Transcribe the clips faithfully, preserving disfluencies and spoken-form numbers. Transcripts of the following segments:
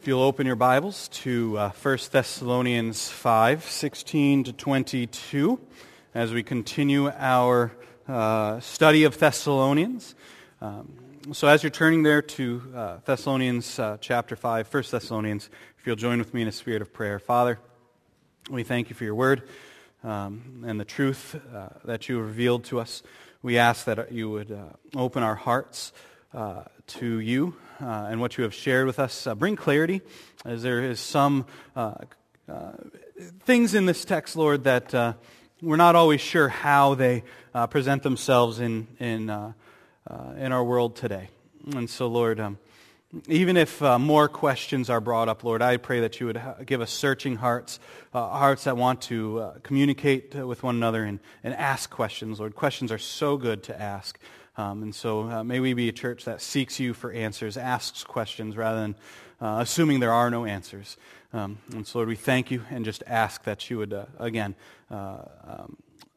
you'll open your Bibles to uh, First Thessalonians five, sixteen to twenty-two, as we continue our uh, study of Thessalonians. Um, so as you're turning there to uh, Thessalonians uh, chapter five, First Thessalonians, if you'll join with me in a spirit of prayer. Father, we thank you for your word um, and the truth uh, that you have revealed to us. We ask that you would uh, open our hearts uh, to you uh, and what you have shared with us. Uh, bring clarity, as there is some uh, uh, things in this text, Lord, that uh, we're not always sure how they uh, present themselves in in uh, uh, in our world today. And so, Lord, um, even if uh, more questions are brought up, Lord, I pray that you would ha- give us searching hearts, uh, hearts that want to uh, communicate uh, with one another and, and ask questions, Lord. Questions are so good to ask. Um, and so uh, may we be a church that seeks you for answers, asks questions rather than uh, assuming there are no answers. Um, and so, Lord, we thank you and just ask that you would, uh, again, uh, um,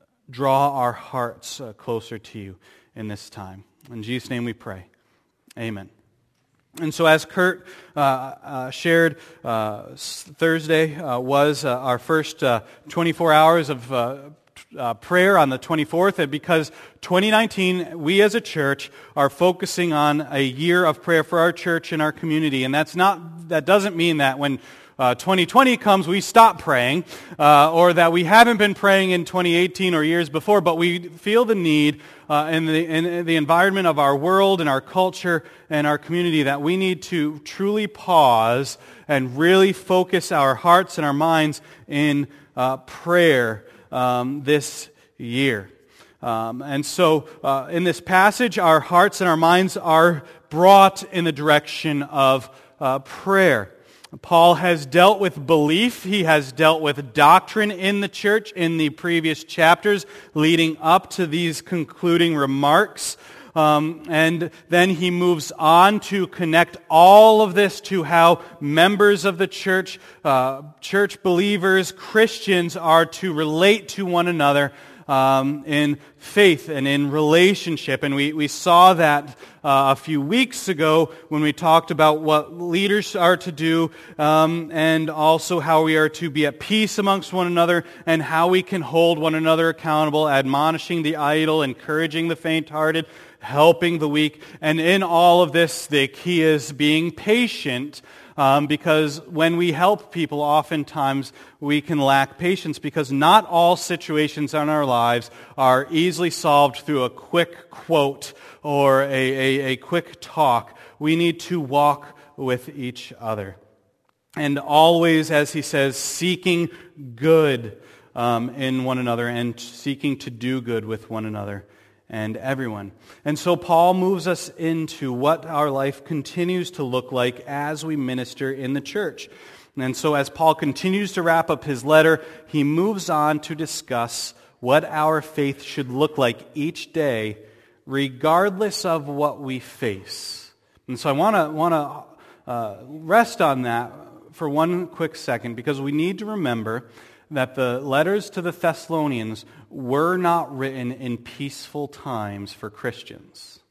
draw our hearts uh, closer to you in this time. In Jesus' name we pray. Amen. And so as Kurt uh, uh, shared, uh, Thursday uh, was uh, our first uh, twenty-four hours of uh, uh, prayer on the twenty-fourth, and because twenty nineteen, we as a church are focusing on a year of prayer for our church and our community. And that's not, that doesn't mean that when Uh, twenty twenty comes, we stop praying, uh, or that we haven't been praying in twenty eighteen or years before, but we feel the need uh, in, the, in the environment of our world and our culture and our community that we need to truly pause and really focus our hearts and our minds in uh, prayer um, this year. Um, and so uh, in this passage, our hearts and our minds are brought in the direction of uh, prayer. Paul has dealt with belief, he has dealt with doctrine in the church in the previous chapters leading up to these concluding remarks. Um, and then he moves on to connect all of this to how members of the church, uh, church believers, Christians are to relate to one another Um, in faith and in relationship. And we, we saw that uh, a few weeks ago when we talked about what leaders are to do um, and also how we are to be at peace amongst one another and how we can hold one another accountable, admonishing the idle, encouraging the faint-hearted, helping the weak. And in all of this, the key is being patient. Um, because when we help people, oftentimes we can lack patience because not all situations in our lives are easily solved through a quick quote or a, a, a quick talk. We need to walk with each other. And always, as he says, seeking good um, in one another and seeking to do good with one another and everyone. And so Paul moves us into what our life continues to look like as we minister in the church. And so as Paul continues to wrap up his letter, he moves on to discuss what our faith should look like each day, regardless of what we face. And so I want to want to uh, rest on that for one quick second, because we need to remember that the letters to the Thessalonians were not written in peaceful times for Christians.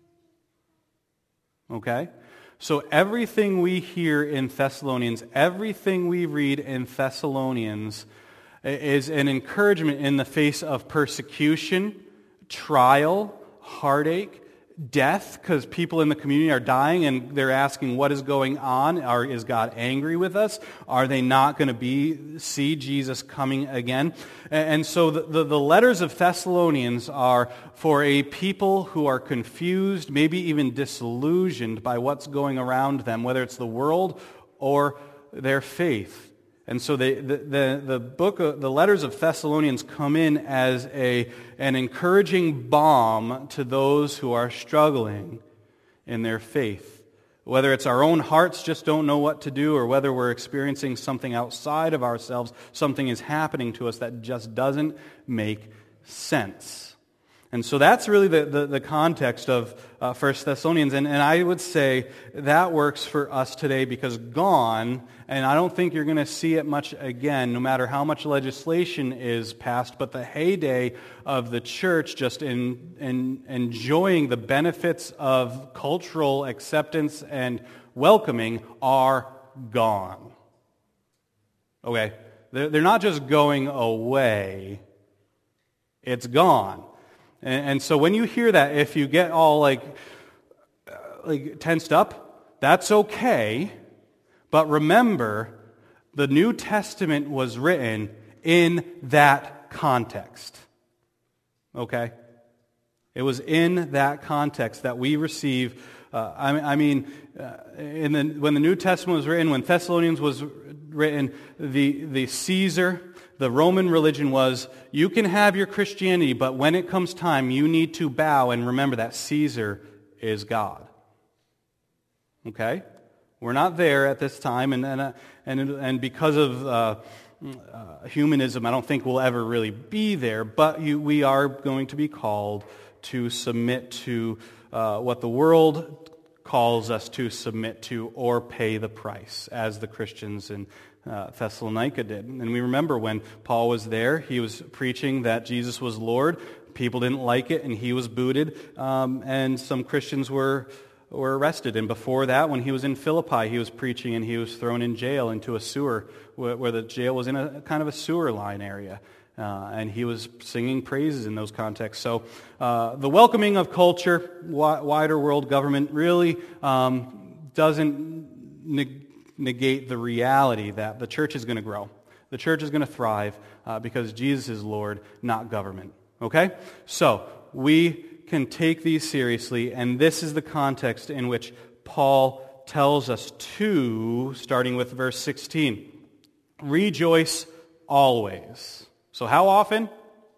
Okay? So everything we hear in Thessalonians, everything we read in Thessalonians is an encouragement in the face of persecution, trial, heartache, death, because people in the community are dying and they're asking what is going on. Are, is God angry with us? Are they not going to be see Jesus coming again? And, and so the, the, the letters of Thessalonians are for a people who are confused, maybe even disillusioned by what's going around them, whether it's the world or their faith. And so the, the, the, the book, of, the letters of Thessalonians come in as a, an encouraging balm to those who are struggling in their faith. Whether it's our own hearts just don't know what to do, or whether we're experiencing something outside of ourselves, something is happening to us that just doesn't make sense. And so that's really the, the, the context of uh, First Thessalonians. And, and I would say that works for us today because gone, and I don't think you're going to see it much again, no matter how much legislation is passed, but the heyday of the church just in, in enjoying the benefits of cultural acceptance and welcoming are gone. Okay? They're, they're not just going away. It's gone. And, and so when you hear that, if you get all like, uh, like tensed up, that's okay. But remember, the New Testament was written in that context. Okay? It was in that context that we receive. Uh, I, I mean, uh, in the, when the New Testament was written, when Thessalonians was written, the, the Caesar, the Roman religion was, you can have your Christianity, but when it comes time, you need to bow and remember that Caesar is God. Okay? We're not there at this time, and and, uh, and, and because of uh, uh, humanism, I don't think we'll ever really be there, but you, we are going to be called to submit to uh, what the world calls us to submit to or pay the price, as the Christians in uh, Thessalonica did. And we remember when Paul was there, he was preaching that Jesus was Lord. People didn't like it, and he was booted, um, and some Christians were were arrested. And before that, when he was in Philippi, he was preaching, and he was thrown in jail into a sewer, where, where the jail was in a kind of a sewer line area. Uh, and he was singing praises in those contexts. So uh, the welcoming of culture, wi- wider world government, really um, doesn't neg- negate the reality that the church is going to grow. The church is going to thrive uh, because Jesus is Lord, not government. Okay? So we can take these seriously, and this is the context in which Paul tells us to, starting with verse sixteen, rejoice always. So how often?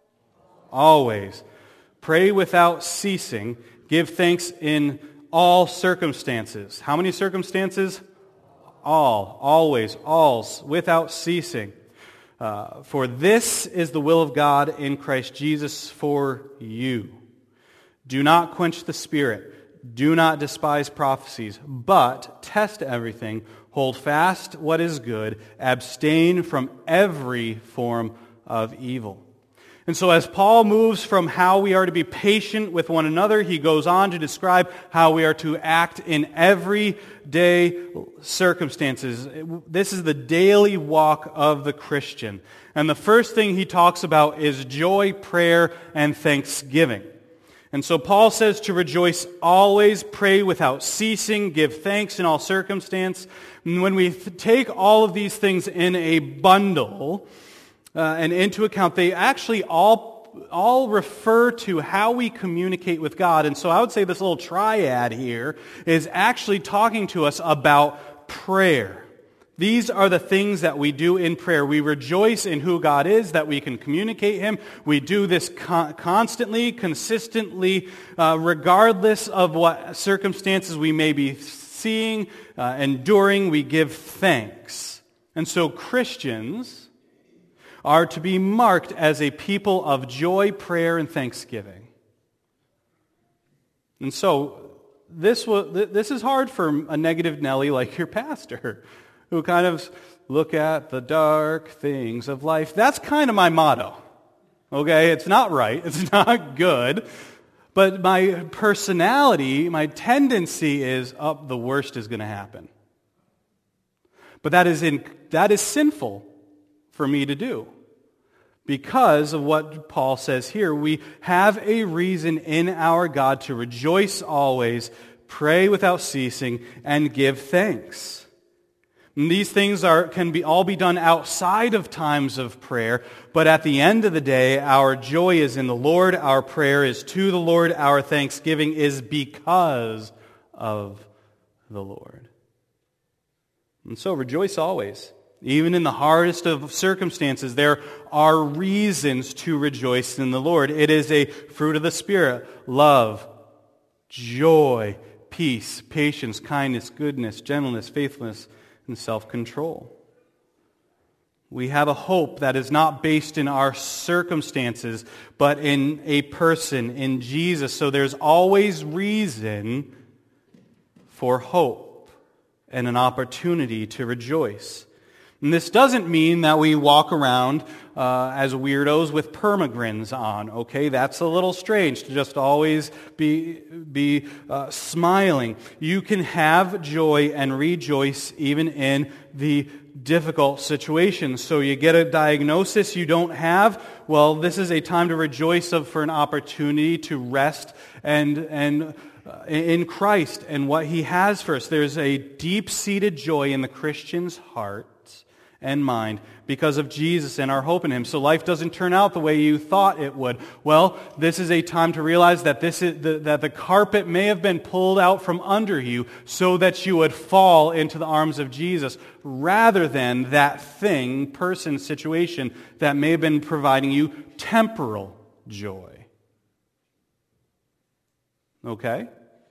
Always. Pray without ceasing. Give thanks in all circumstances. How many circumstances? All. Always. Alls. Without ceasing. Uh, for this is the will of God in Christ Jesus for you. Do not quench the Spirit. Do not despise prophecies, but test everything. Hold fast what is good. Abstain from every form of evil. And so as Paul moves from how we are to be patient with one another, he goes on to describe how we are to act in everyday circumstances. This is the daily walk of the Christian. And the first thing he talks about is joy, prayer, and thanksgiving. And so Paul says to rejoice always, pray without ceasing, give thanks in all circumstance. And when we th- take all of these things in a bundle uh, and into account, they actually all, all refer to how we communicate with God. And so I would say this little triad here is actually talking to us about prayer. These are the things that we do in prayer. We rejoice in who God is, that we can communicate Him. We do this con- constantly, consistently, uh, regardless of what circumstances we may be seeing, uh, enduring. We give thanks. And so Christians are to be marked as a people of joy, prayer, and thanksgiving. And so this will, this is hard for a negative Nelly like your pastor, who kind of look at the dark things of life. That's kind of my motto. Okay, it's not right, it's not good, but my personality, my tendency is, oh, the worst is going to happen. But that is in, that is sinful for me to do. Because of what Paul says here, we have a reason in our God to rejoice always, pray without ceasing, and give thanks. And these things are can be all be done outside of times of prayer, but at the end of the day, our joy is in the Lord, our prayer is to the Lord, our thanksgiving is because of the Lord. And so rejoice always. Even in the hardest of circumstances, there are reasons to rejoice in the Lord. It is a fruit of the Spirit: love, joy, peace, patience, kindness, goodness, gentleness, faithfulness, and self-control. We have a hope that is not based in our circumstances, but in a person, in Jesus. So there's always reason for hope and an opportunity to rejoice. And this doesn't mean that we walk around uh, as weirdos with permagrins on, okay? That's a little strange to just always be, be uh, smiling. You can have joy and rejoice even in the difficult situations. So you get a diagnosis you don't have, well, this is a time to rejoice of for an opportunity to rest and and uh, in Christ and what He has for us. There's a deep-seated joy in the Christian's heart and mind because of Jesus and our hope in Him. So life doesn't turn out the way you thought it would. Well, this is a time to realize that this is the, that the carpet may have been pulled out from under you so that you would fall into the arms of Jesus, rather than that thing, person, situation that may have been providing you temporal joy. Okay?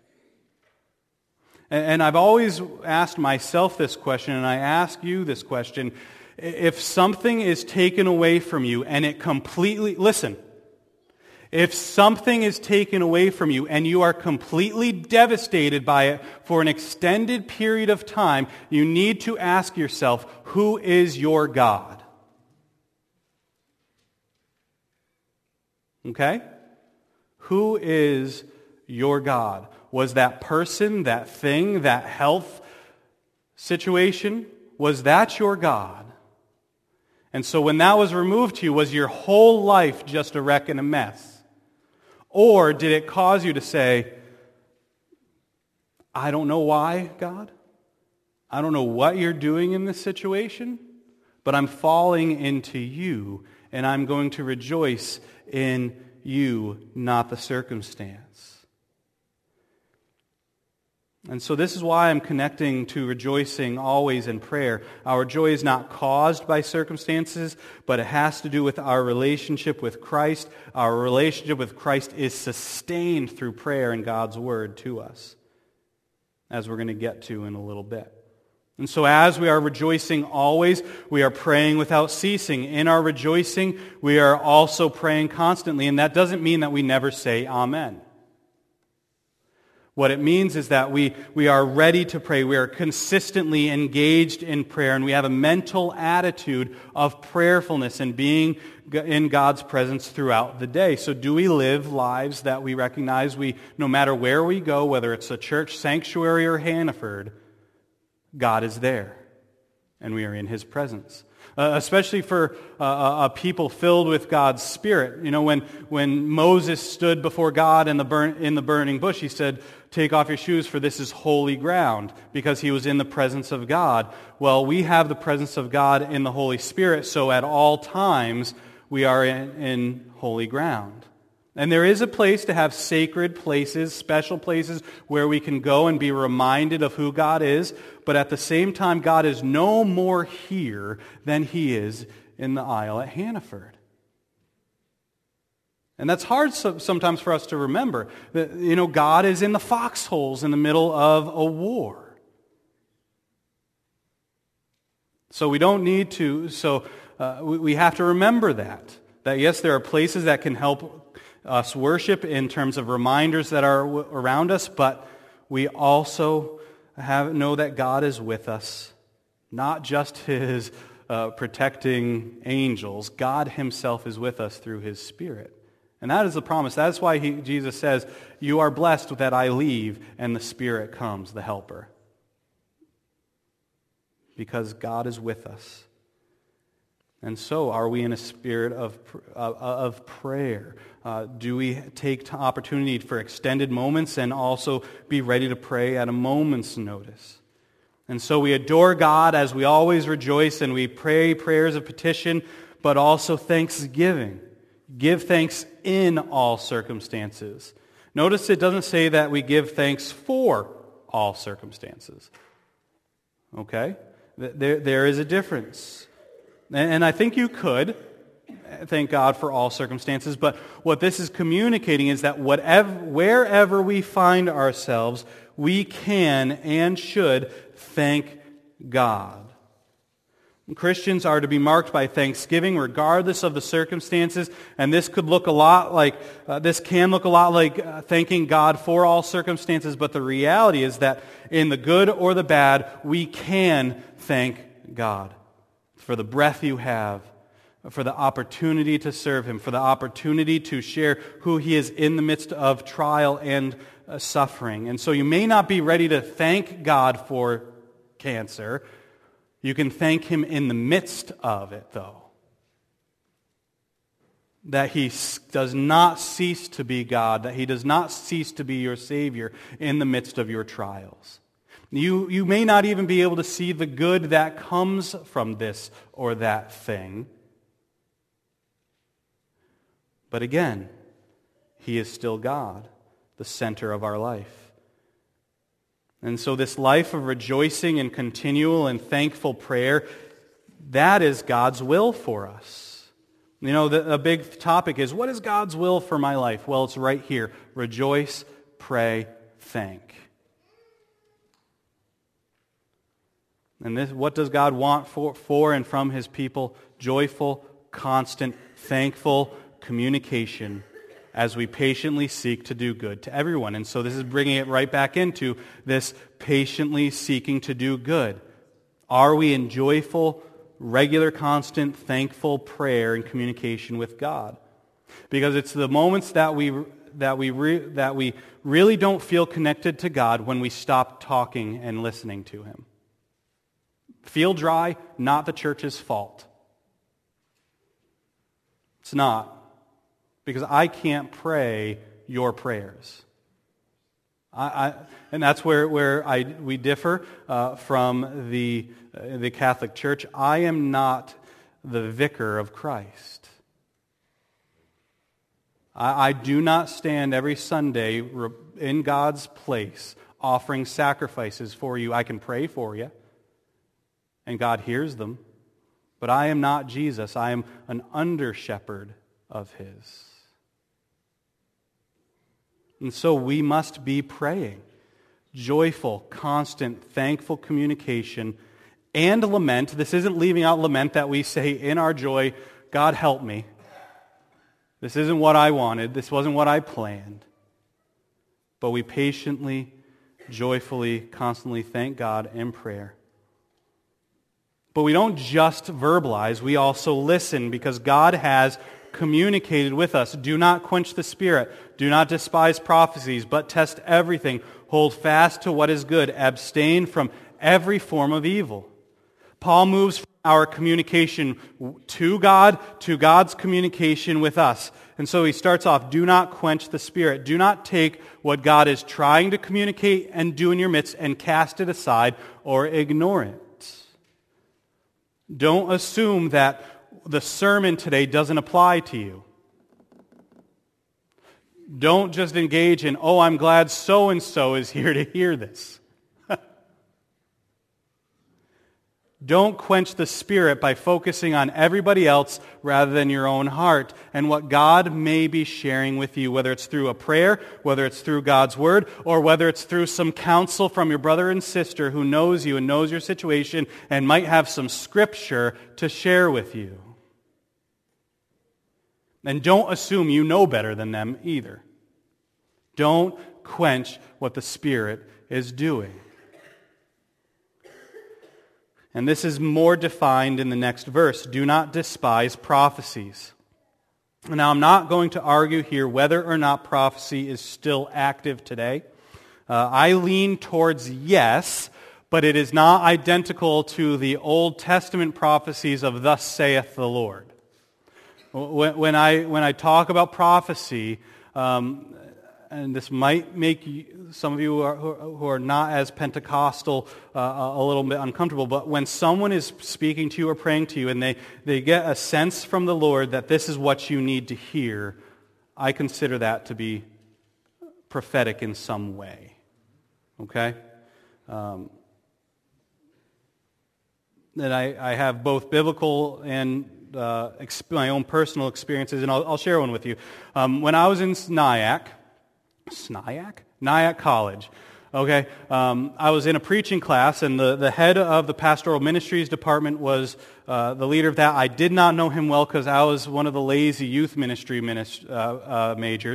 And I've always asked myself this question, and I ask you this question. If something is taken away from you and it completely, listen, if something is taken away from you and you are completely devastated by it for an extended period of time, you need to ask yourself, who is your God? Okay? Who is your God? Was that person, that thing, that health situation, was that your God? And so when that was removed to you, was your whole life just a wreck and a mess? Or did it cause you to say, I don't know why, God. I don't know what you're doing in this situation, but I'm falling into you, and I'm going to rejoice in you, not the circumstance. And so this is why I'm connecting to rejoicing always in prayer. Our joy is not caused by circumstances, but it has to do with our relationship with Christ. Our relationship with Christ is sustained through prayer and God's Word to us, as we're going to get to in a little bit. And so as we are rejoicing always, we are praying without ceasing. In our rejoicing, we are also praying constantly, and that doesn't mean that we never say Amen. What it means is that we, we are ready to pray. We are consistently engaged in prayer, and we have a mental attitude of prayerfulness and being in God's presence throughout the day. So do we live lives that we recognize we, no matter where we go, whether it's a church sanctuary or Hannaford, God is there, and we are in His presence. Uh, especially for uh, a people filled with God's Spirit. You know, when when Moses stood before God in the burn, in the burning bush, he said, "Take off your shoes, for this is holy ground," because he was in the presence of God. Well, we have the presence of God in the Holy Spirit, so at all times we are in, in holy ground. And there is a place to have sacred places, special places where we can go and be reminded of who God is, but at the same time, God is no more here than He is in the aisle at Hannaford. And that's hard so, sometimes for us to remember. That, you know, God is in the foxholes in the middle of a war. So we don't need to, so uh, we, we have to remember that. That yes, there are places that can help us worship in terms of reminders that are w- around us, but we also have know that God is with us, not just His uh, protecting angels. God Himself is with us through His Spirit. And that is the promise. That's why he, Jesus says, "You are blessed that I leave and the Spirit comes, the Helper." Because God is with us. And so, are we in a spirit of uh, of prayer? Uh, do we take opportunity for extended moments and also be ready to pray at a moment's notice? And so we adore God as we always rejoice, and we pray prayers of petition, but also thanksgiving. Give thanks in all circumstances. Notice it doesn't say that we give thanks for all circumstances. Okay? There, there is a difference. And I think you could thank God for all circumstances, but what this is communicating is that whatever, wherever we find ourselves, we can and should thank God. Christians are to be marked by thanksgiving regardless of the circumstances, and this could look a lot like, uh, this can look a lot like uh, thanking God for all circumstances, but the reality is that in the good or the bad, we can thank God. for the breath you have, for the opportunity to serve Him, for the opportunity to share who He is in the midst of trial and uh, suffering. And so you may not be ready to thank God for cancer. You can thank Him in the midst of it, though. That He does not cease to be God, that He does not cease to be your Savior in the midst of your trials. You, you may not even be able to see the good that comes from this or that thing. But again, He is still God, the center of our life. And so this life of rejoicing and continual and thankful prayer, that is God's will for us. You know, the, a big topic is, what is God's will for my life? Well, it's right here. Rejoice, pray, thank. And this, what does God want for, for and from His people? Joyful, constant, thankful communication as we patiently seek to do good to everyone. And so this is bringing it right back into this patiently seeking to do good. Are we in joyful, regular, constant, thankful prayer and communication with God? Because it's the moments that we that we re, that we really don't feel connected to God when we stop talking and listening to Him. Feel dry, not the church's fault. It's not. Because I can't pray your prayers. I, I, and that's where, where I, we differ uh, from the, uh, the Catholic Church. I am not the vicar of Christ. I, I do not stand every Sunday in God's place offering sacrifices for you. I can pray for you, and God hears them. But I am not Jesus. I am an under-shepherd of His. And so we must be praying. Joyful, constant, thankful communication and lament. This isn't leaving out lament that we say in our joy, God help me. This isn't what I wanted. This wasn't what I planned. But we patiently, joyfully, constantly thank God in prayer. But we don't just verbalize, we also listen, because God has communicated with us. Do not quench the Spirit. Do not despise prophecies, but test everything. Hold fast to what is good. Abstain from every form of evil. Paul moves from our communication to God to God's communication with us. And so he starts off, do not quench the Spirit. Do not take what God is trying to communicate and do in your midst and cast it aside or ignore it. Don't assume that the sermon today doesn't apply to you. Don't just engage in, oh, I'm glad so-and-so is here to hear this. Don't quench the Spirit by focusing on everybody else rather than your own heart and what God may be sharing with you, whether it's through a prayer, whether it's through God's Word, or whether it's through some counsel from your brother and sister who knows you and knows your situation and might have some scripture to share with you. And don't assume you know better than them either. Don't quench what the Spirit is doing. And this is more defined in the next verse. Do not despise prophecies. Now, I'm not going to argue here whether or not prophecy is still active today. Uh, I lean towards yes, but it is not identical to the Old Testament prophecies of thus saith the Lord. When, when I when I talk about prophecy, um, and this might make you, some of you who are, who are not as Pentecostal uh, a little bit uncomfortable, but when someone is speaking to you or praying to you and they, they get a sense from the Lord that this is what you need to hear, I consider that to be prophetic in some way. Okay? Um, that I, I have both biblical and uh, exp- my own personal experiences, and I'll, I'll share one with you. Um, when I was in S N I A C, S N I A C? Nyack College. Okay, um, I was in a preaching class, and the, the head of the pastoral ministries department was uh, the leader of that. I did not know him well because I was one of the lazy youth ministry minist- uh, uh, majors.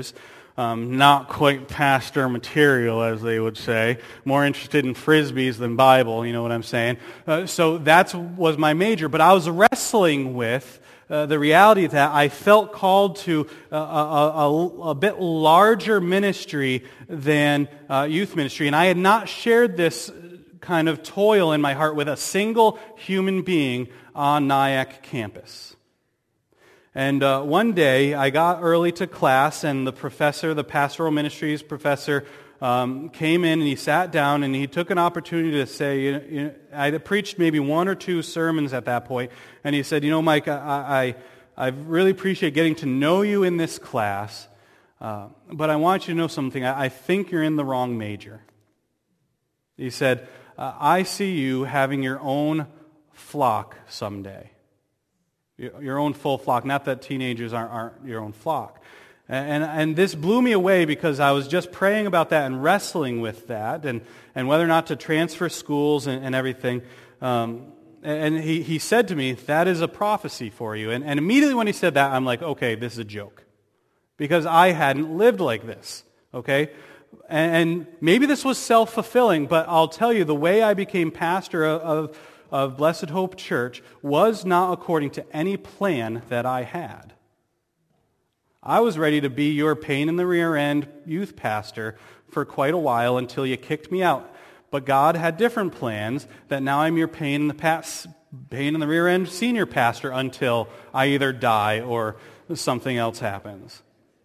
Um, not quite pastor material, as they would say. More interested in frisbees than Bible, you know what I'm saying? Uh, so that was my major. But I was wrestling with uh, the reality that I felt called to a, a, a, a bit larger ministry than uh, youth ministry. And I had not shared this kind of toil in my heart with a single human being on Nyack campus. And uh, one day, I got early to class, and the professor, the pastoral ministries professor, um, came in and he sat down and he took an opportunity to say, you know, you know, I had preached maybe one or two sermons at that point, and he said, you know, Mike, I, I, I really appreciate getting to know you in this class, uh, but I want you to know something. I, I think you're in the wrong major. He said, uh, I see you having your own flock someday. Your own full flock. Not that teenagers aren't, aren't your own flock. And, and and this blew me away because I was just praying about that and wrestling with that and, and whether or not to transfer schools and, and everything. Um, and he, he said to me, that is a prophecy for you. And, and immediately when he said that, I'm like, okay, this is a joke. Because I hadn't lived like this. Okay? And, and maybe this was self-fulfilling, but I'll tell you, the way I became pastor of, of of Blessed Hope Church was not according to any plan that I had. I was ready to be your pain in the rear end youth pastor for quite a while until you kicked me out. But God had different plans that now I'm your pain in the past, pain in the rear end senior pastor until I either die or something else happens.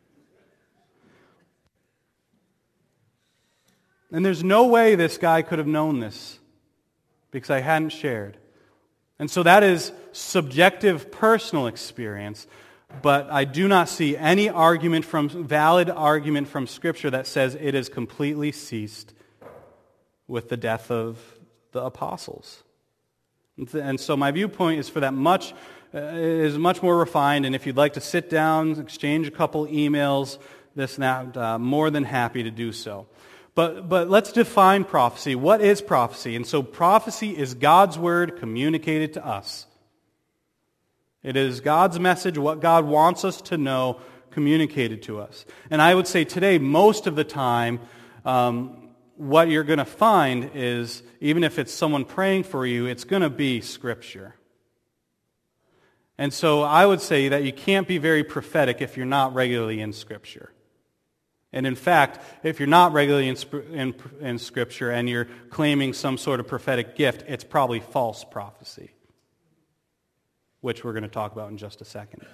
And there's no way this guy could have known this, because I hadn't shared. And so that is subjective personal experience, but I do not see any argument from valid argument from Scripture that says it is completely ceased with the death of the apostles. And so my viewpoint is for that much uh, is much more refined, and if you'd like to sit down, exchange a couple emails, this and that, uh, more than happy to do so. But but let's define prophecy. What is prophecy? And so prophecy is God's word communicated to us. It is God's message, what God wants us to know, communicated to us. And I would say today, most of the time, um, what you're going to find is, even if it's someone praying for you, it's going to be Scripture. And so I would say that you can't be very prophetic if you're not regularly in Scripture. And in fact, if you're not regularly in, in, in Scripture and you're claiming some sort of prophetic gift, it's probably false prophecy, which we're going to talk about in just a second.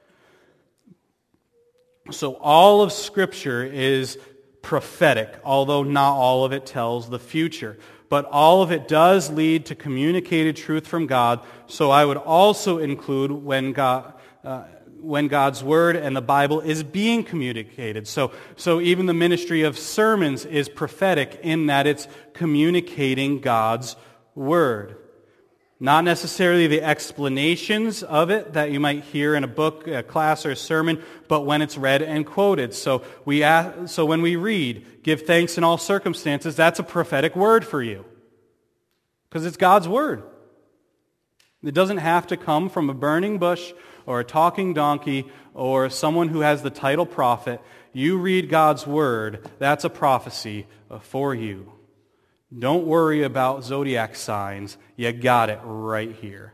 So all of Scripture is prophetic, although not all of it tells the future. But all of it does lead to communicated truth from God, so I would also include when God... Uh, when God's Word and the Bible is being communicated. So, so even the ministry of sermons is prophetic in that it's communicating God's Word. Not necessarily the explanations of it that you might hear in a book, a class, or a sermon, but when it's read and quoted. So we ask, so when we read, give thanks in all circumstances, that's a prophetic word for you. Because it's God's Word. It doesn't have to come from a burning bush or a talking donkey or someone who has the title prophet. You read God's Word, that's a prophecy for you. Don't worry about zodiac signs. You got it right here.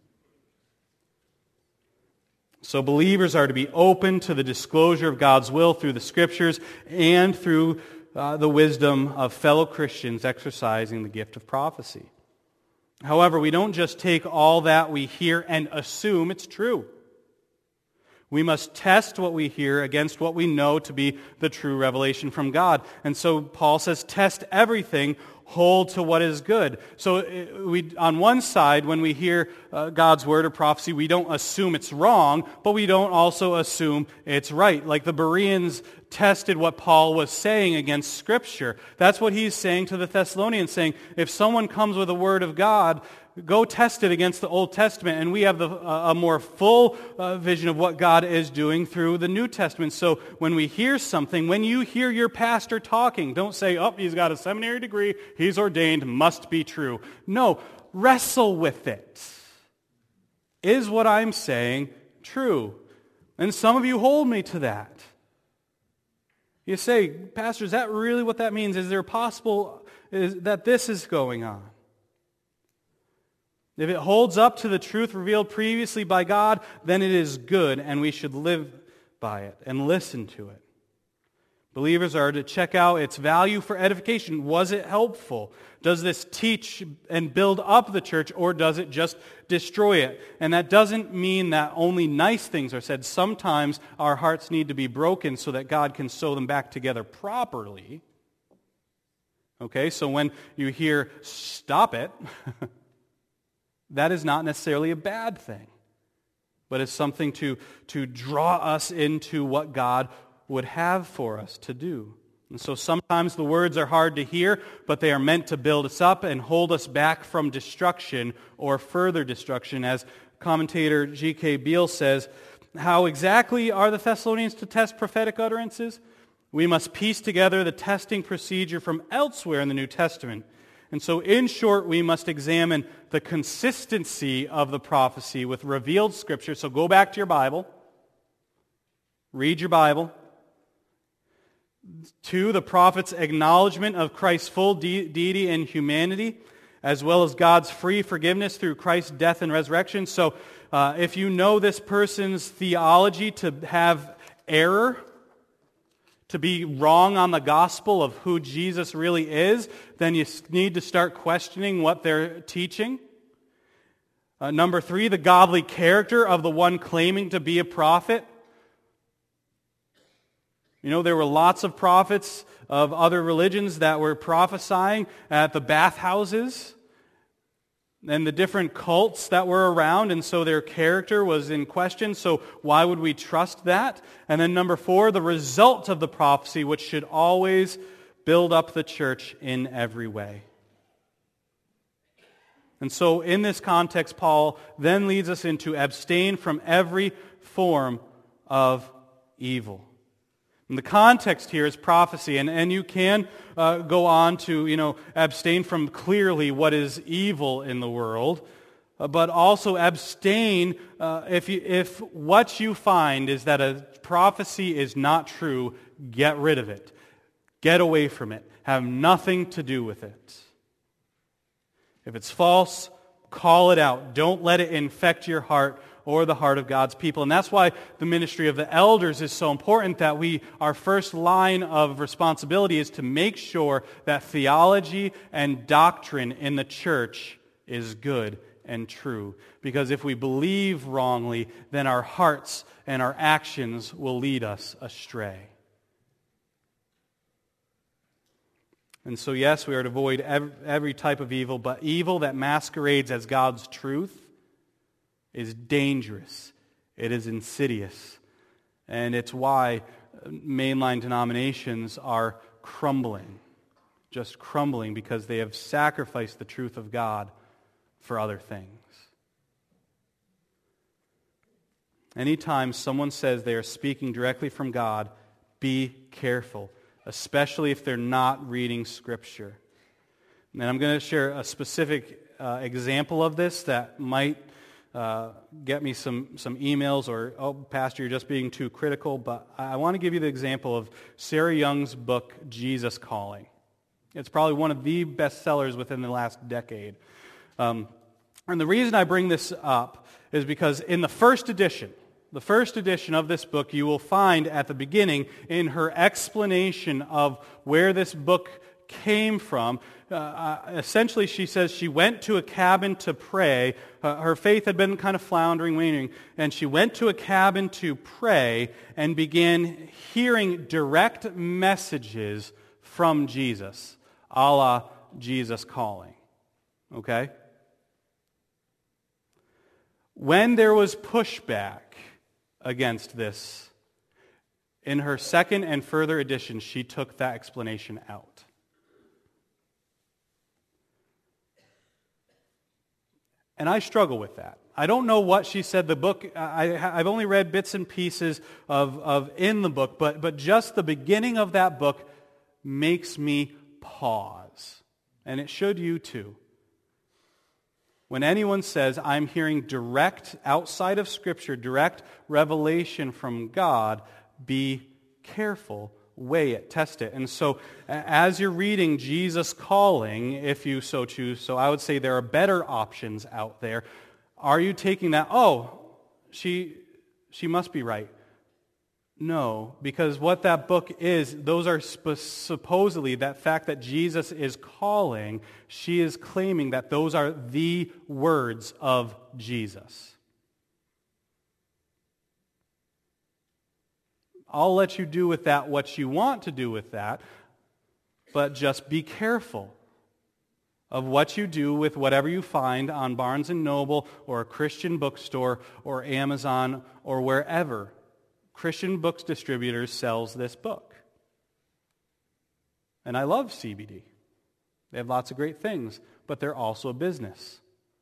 So believers are to be open to the disclosure of God's will through the Scriptures and through uh, the wisdom of fellow Christians exercising the gift of prophecy. However, we don't just take all that we hear and assume it's true. We must test what we hear against what we know to be the true revelation from God. And so Paul says, test everything, hold to what is good. So we, on one side, when we hear uh, God's word or prophecy, we don't assume it's wrong, but we don't also assume it's right. Like the Bereans tested what Paul was saying against Scripture. That's what he's saying to the Thessalonians, saying, if someone comes with a word of God, go test it against the Old Testament, and we have the, uh, a more full uh, vision of what God is doing through the New Testament. So when we hear something, when you hear your pastor talking, don't say, oh, he's got a seminary degree, he's ordained, must be true. No, wrestle with it. Is what I'm saying true? And some of you hold me to that. You say, Pastor, is that really what that means? Is there possible is, that this is going on? If it holds up to the truth revealed previously by God, then it is good, and we should live by it and listen to it. Believers are to check out its value for edification. Was it helpful? Does this teach and build up the church, or does it just destroy it? And that doesn't mean that only nice things are said. Sometimes our hearts need to be broken so that God can sew them back together properly. Okay, so when you hear, stop it, that is not necessarily a bad thing, but it's something to, to draw us into what God would have for us to do. And so sometimes the words are hard to hear, but they are meant to build us up and hold us back from destruction or further destruction. As commentator G K Beale says, how exactly are the Thessalonians to test prophetic utterances? We must piece together the testing procedure from elsewhere in the New Testament. And so in short, we must examine the consistency of the prophecy with revealed Scripture. So go back to your Bible. Read your Bible. Two, the prophet's acknowledgement of Christ's full de- deity and humanity, as well as God's free forgiveness through Christ's death and resurrection. So uh, if you know this person's theology to have error, to be wrong on the gospel of who Jesus really is, then you need to start questioning what they're teaching. Uh, number three, the godly character of the one claiming to be a prophet. You know, there were lots of prophets of other religions that were prophesying at the bathhouses and the different cults that were around, and so their character was in question, so why would we trust that? And then number four, the result of the prophecy, which should always build up the church in every way. And so in this context, Paul then leads us into abstain from every form of evil. And the context here is prophecy, and, and you can uh, go on to, you know, abstain from clearly what is evil in the world, uh, but also abstain uh, if you, if what you find is that a prophecy is not true, get rid of it. Get away from it. Have nothing to do with it. If it's false, call it out. Don't let it infect your heart or the heart of God's people. And that's why the ministry of the elders is so important, that we, our first line of responsibility is to make sure that theology and doctrine in the church is good and true. Because if we believe wrongly, then our hearts and our actions will lead us astray. And so yes, we are to avoid every, every type of evil, but evil that masquerades as God's truth is dangerous. It is insidious. And it's why mainline denominations are crumbling. Just crumbling because they have sacrificed the truth of God for other things. Anytime someone says they are speaking directly from God, be careful, especially if they're not reading Scripture. And I'm going to share a specific uh, example of this that might Uh, get me some, some emails or, oh, Pastor, you're just being too critical, but I want to give you the example of Sarah Young's book, Jesus Calling. It's probably one of the best sellers within the last decade. Um, and the reason I bring this up is because in the first edition, the first edition of this book, you will find at the beginning in her explanation of where this book came from, uh, essentially she says she went to a cabin to pray. Uh, her faith had been kind of floundering, waning, and she went to a cabin to pray and began hearing direct messages from Jesus, a la Jesus Calling. Okay? When there was pushback against this, in her second and further edition, she took that explanation out. And I struggle with that. I don't know what she said. The book, I, I've only read bits and pieces of, of in the book, but, but just the beginning of that book makes me pause. And it should you too. When anyone says, I'm hearing direct, outside of Scripture, direct revelation from God, be careful weigh it, test it. And so as you're reading Jesus calling, if you so choose, so I would say there are better options out there. Are you taking that, oh, she she must be right? No, because what that book is, those are sp- supposedly, that fact that Jesus is calling, she is claiming that those are the words of Jesus. I'll let you do with that what you want to do with that, but just be careful of what you do with whatever you find on Barnes and Noble or a Christian bookstore or Amazon or wherever. Christian Books Distributors sells this book. And I love C B D. They have lots of great things, but they're also a business.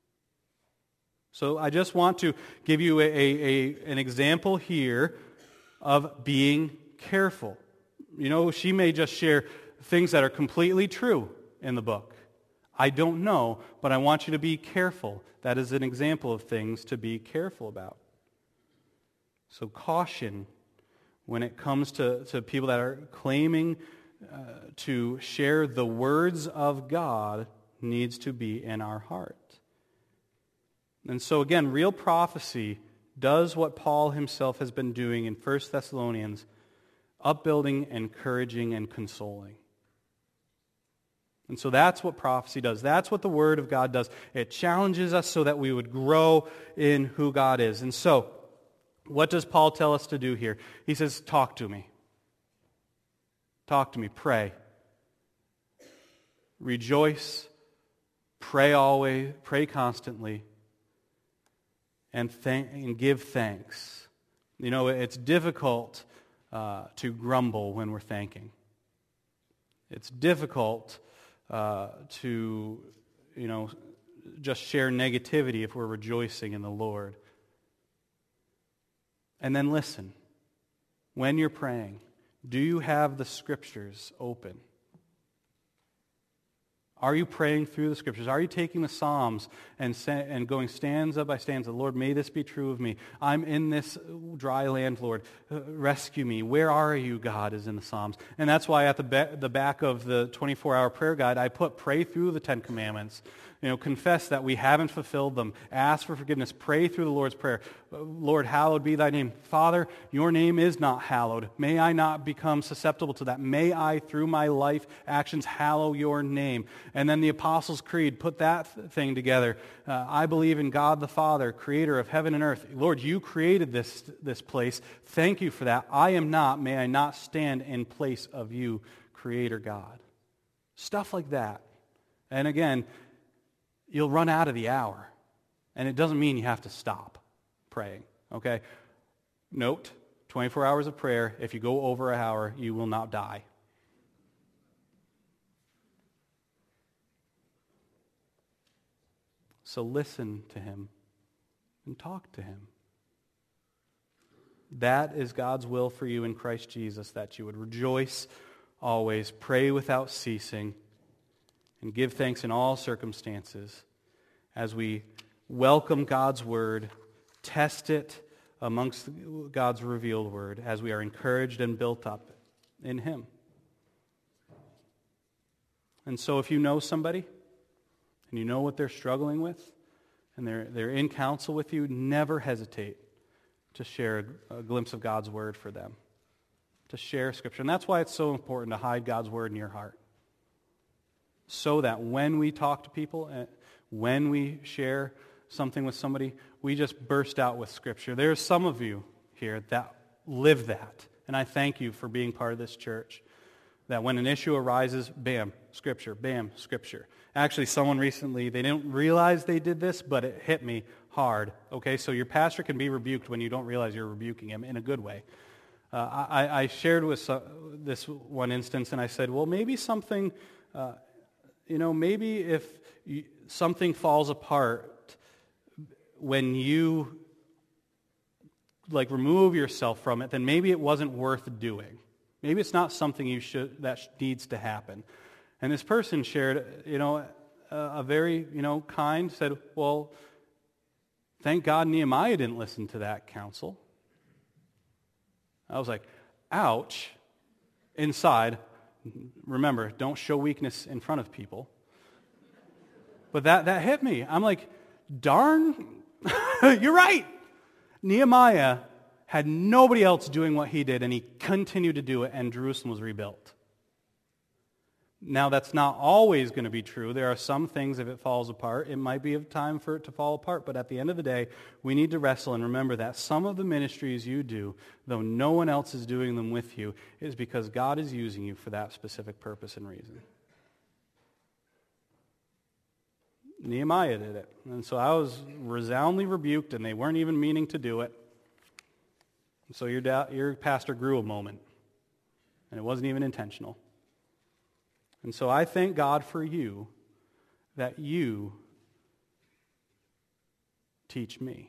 So I just want to give you a, a, an example here of being careful. You know, she may just share things that are completely true in the book. I don't know, but I want you to be careful. That is an example of things to be careful about. So caution when it comes to, to people that are claiming uh, to share the words of God needs to be in our heart. And so again, real prophecy does what Paul himself has been doing in First Thessalonians, upbuilding, encouraging, and consoling. And so that's what prophecy does. That's what the Word of God does. It challenges us so that we would grow in who God is. And so, what does Paul tell us to do here? He says, talk to me. Talk to me. Pray. Rejoice. Pray always. Pray constantly. And, thank, and give thanks. You know, it's difficult uh, to grumble when we're thanking. It's difficult uh, to, you know, just share negativity if we're rejoicing in the Lord. And then listen. When you're praying, do you have the Scriptures open? Are you praying through the Scriptures? Are you taking the Psalms and and going stanza by stanza? Lord, may this be true of me. I'm in this dry land, Lord. Uh, rescue me. Where are you, God, is in the Psalms. And that's why at the, be- the back of the twenty-four hour prayer guide, I put pray through the Ten Commandments. You know, confess that we haven't fulfilled them. Ask for forgiveness. Pray through the Lord's Prayer. Lord, hallowed be thy name. Father, your name is not hallowed. May I not become susceptible to that. May I, through my life actions, hallow your name. And then the Apostles' Creed, put that thing together. Uh, I believe in God the Father, creator of heaven and earth. Lord, you created this, this place. Thank you for that. I am not. May I not stand in place of you, creator God. Stuff like that. And again, you'll run out of the hour. And it doesn't mean you have to stop praying, okay? Note, twenty-four hours of prayer, if you go over an hour, you will not die. So listen to him and talk to him. That is God's will for you in Christ Jesus, that you would rejoice always, pray without ceasing, and give thanks in all circumstances as we welcome God's word, test it amongst God's revealed word, as we are encouraged and built up in him. And so if you know somebody, and you know what they're struggling with, and they're, they're in counsel with you, never hesitate to share a, a glimpse of God's word for them, to share Scripture. And that's why it's so important to hide God's word in your heart, so that when we talk to people, when we share something with somebody, we just burst out with Scripture. There's some of you here that live that, and I thank you for being part of this church, that when an issue arises, bam, Scripture, bam, Scripture. Actually, someone recently, they didn't realize they did this, but it hit me hard. Okay, so your pastor can be rebuked when you don't realize you're rebuking him in a good way. Uh, I, I shared with uh, this one instance, and I said, well, maybe something... Uh, You know, maybe if you, something falls apart when you, like, remove yourself from it, then maybe it wasn't worth doing. Maybe it's not something you should that needs to happen. And this person shared, you know, a, a very, you know, kind, said, well, thank God Nehemiah didn't listen to that counsel. I was like, ouch. inside. Remember, don't show weakness in front of people. But that, that hit me. I'm like, darn, you're right. Nehemiah had nobody else doing what he did, and he continued to do it, and Jerusalem was rebuilt. Now, that's not always going to be true. There are some things, if it falls apart, it might be a time for it to fall apart. But at the end of the day, we need to wrestle and remember that some of the ministries you do, though no one else is doing them with you, is because God is using you for that specific purpose and reason. Nehemiah did it. And so I was resoundingly rebuked, and they weren't even meaning to do it. So your, da- your pastor grew a moment, and it wasn't even intentional. And so I thank God for you that you teach me.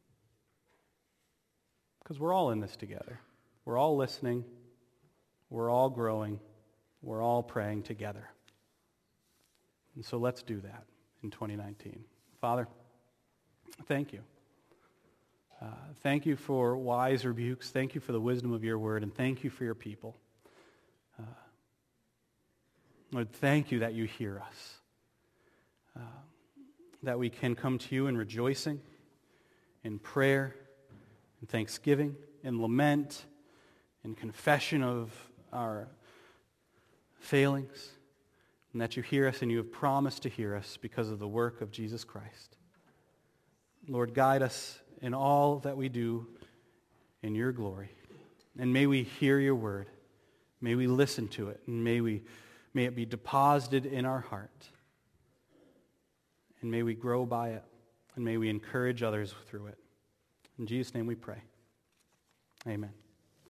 Because we're all in this together. We're all listening. We're all growing. We're all praying together. And so let's do that in twenty nineteen. Father, thank you. Uh, thank you for wise rebukes. Thank you for the wisdom of your word. And thank you for your people. Uh, Lord, thank you that you hear us, uh, that we can come to you in rejoicing, in prayer, in thanksgiving, in lament, in confession of our failings, and that you hear us and you have promised to hear us because of the work of Jesus Christ. Lord, guide us in all that we do in your glory, and may we hear your word, may we listen to it, and may we May it be deposited in our heart. And may we grow by it. And may we encourage others through it. In Jesus' name we pray. Amen.